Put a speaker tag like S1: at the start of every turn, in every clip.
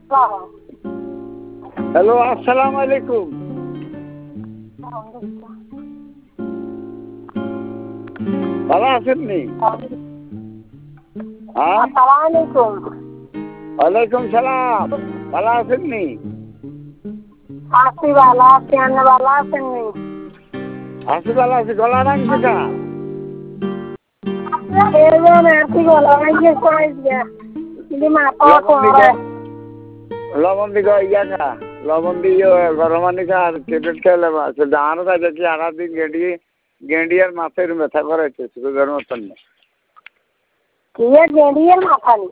S1: Hello, আসসালামু আলাইকুম। ভালো আছেন নি? ওয়ালাইকুম সালাম। ভালো আছেন নি?
S2: আছি ভালো আছি, আপনি ভালো আছেন নি?
S1: আছি ভালো আছি। গলা ভাঙছে কা? লবণ দিকে ইয়া খা, লবণ দিয়ে গরমানি খা আর টেবলেট খেলে আছে। জানো তাই দেখি দিন গেঁডি আর মাছের ব্যথা করাইছে সুগার মতন না।
S2: গেঁডিয়ার মাথা নি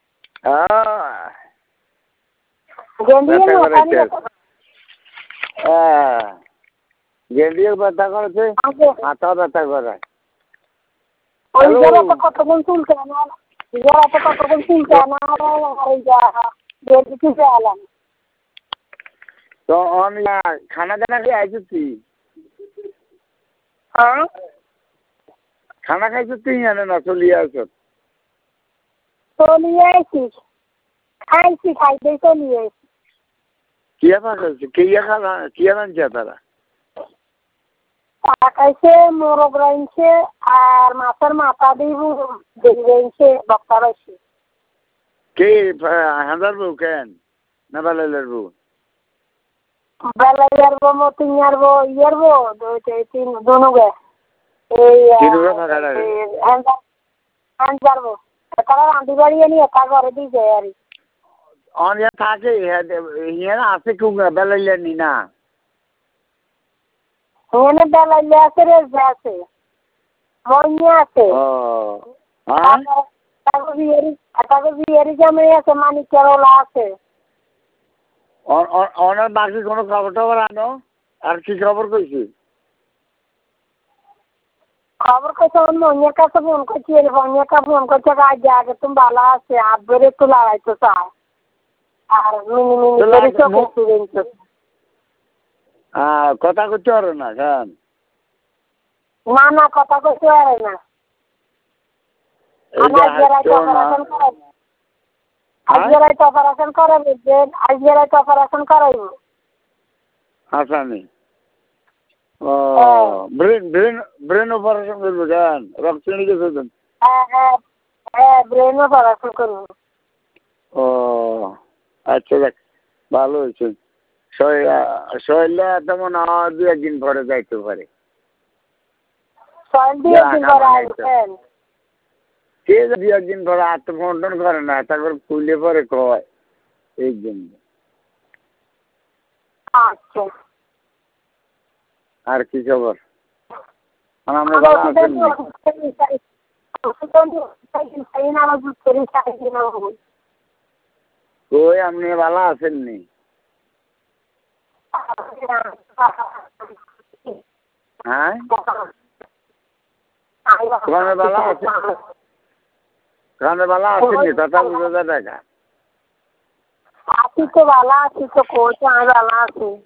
S1: গেঁডিয়ার ব্যথা করেছে, মাথা ব্যথা করে।
S2: কতক্ষণ চুলকে কতক্ষণ চুলকে আলাম
S1: তো খানা দানা খেয়ে আইছি। খানা খাইছো তুই জানে না চলিয়ে আছো?
S2: চলিয়ে আইছিস? খাইছি, খাইতেই চলিয়ে আইছি।
S1: কিয়া খাইছে? কিয়া খালা কিয়া আনছে তারা?
S2: খাইছে মোরগ রাইছে আর মাছের মাথা দিয়ে বক্তা রাইছে।
S1: কে হাজার বউ কেন না বেলাইলের বউ?
S2: বেলাইয়ার বউ, মতিনিয়ার বউ, ইয়ার বউ তিন দুনুগে তারা রাঁধি বাড়ি আনি একা ঘরে দিয়ে যায় আর
S1: অনিয়া থাকে হিয়ার আছে কুঙ্গা বেলাইলের নি না
S2: এখানে বেলাইলে আছে, রেজা আছে, মইয়া আছে, বিহারি জামাই আছে, মানিকের ওলা আছে।
S1: অনার বাকি কোনো খবর টবর আনো? আর কি খবর কইছি?
S2: খবর কইছে মইয়ার কাছে ফোন করছি, মইয়াকে ফোন করছে আগে তুমি ভালো আছে, আব্বের একটু লড়াইতে চায় আর
S1: কথা করতে পারো না কেন?
S2: না কথা করতে পারে না। অপারেশন করাইব।
S1: আসামি ব্রেন অপারেশন করবো কেন? রক্ত নিয়ে গেছে?
S2: ব্রেন অপারেশন করবো।
S1: ও আচ্ছা, দেখ ভালো হয়েছে। শরীরে তেমন দু একদিন পরে যাইতে পারে। কে দু একদিন পরে আত্মসমর্পণ করে না, তারপর খুলে পরে কয় এই জন্য।
S2: আচ্ছা,
S1: আর কি খবর? আমরা ভালো আছেন? কই আপনি ভালো আছেন নি? হ্যাঁ, ওখানে ভালো আছে? ওখানে ভালো আছেন নি? কথা বুঝা যায় না।
S2: আছি তো ভালো আছি, তো কোচ আমি ভালো আছি।